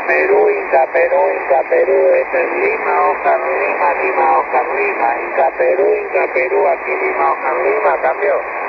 Inca, Perú, este es Lima, Oscar, Lima, Lima, Oscar, Lima, Inca, Perú, aquí Lima, Oscar, Lima, cambio.